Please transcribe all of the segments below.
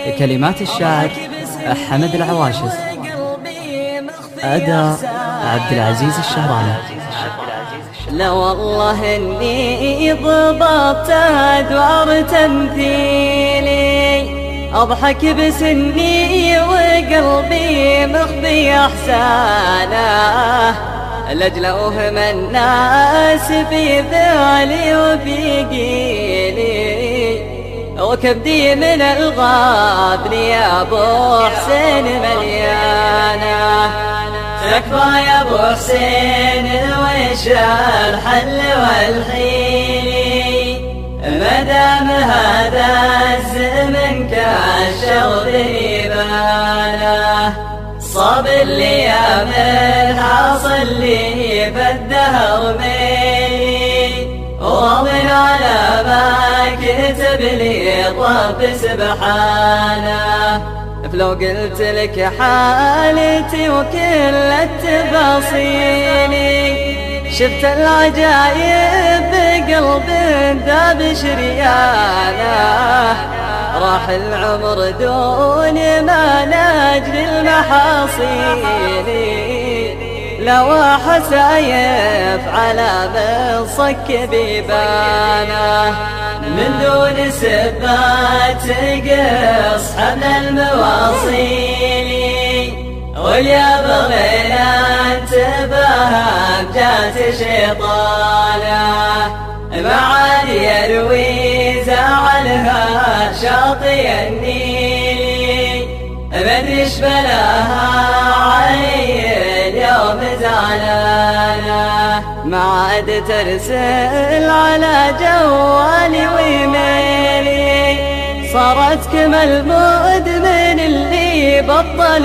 كلمات الشاعر حمد العواشس، أداء عبد العزيز الشهراني. لا والله إني ضبطت أدوار تمثيلي، أضحك بسني وقلبي مخبي أحسانه، لأجل أوهم الناس في ذعلي وفي قيلي، وكبدي من الغابن يا أبو حسين مليانه. تكفى يا أبو حسين وش الحل والحيل، مدام هذا الزمن كالشغل يبانه، صاب الأيام الحاصل لي فالدهر ميلي، وراضٍ على ما كتب لي طب سبحانه. فلو قلت لك حالتي وكل التفاصيل، شفت العجايب بقلب ذاب شريانه، راح العمر دون ما نجل المحاصيل، لو حسايف على بالصك بيبانه، من دون سبات قص حمل المواصيل، واليا بغينا انتباه جات شيطانه، معاني يروي زعلها شاطئ النيل، من يشبلها عين يوم زعلانه، ما عاد ترسل على جوالي ويميلي، صارت كما المدمن اللي بطل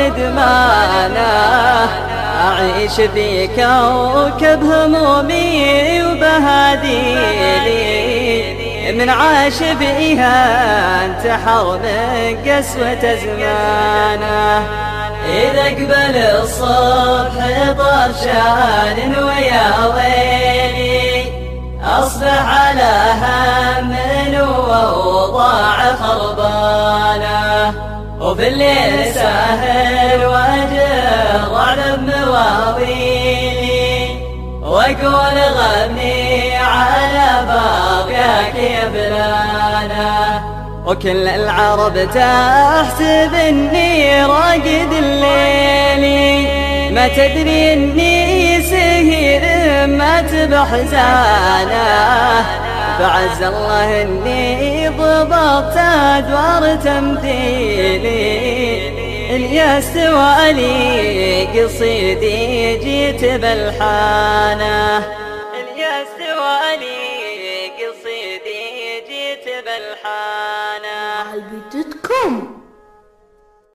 دمانه، أعيش في كوكب همومي وبهاديلي، من عاش بيها انتحر من قسوة زمانه، إذا قبل الصبح طرشان ويا ويلي، أصبح على هم وأوضاع خربانه، وفي الليل ساهر وجه رعد بمواويلي، وأقول غني على باقيك يا بلانا، وكل العرب تحسب اني راقد الليل، ما تدري اني سهير مات بحزانه، فعز الله اني ضبطت ادوار تمثيلي، الياس والي قصيدي جيت بالحانه، الياس والي قصيدي جيت بالحانه. قلبي.com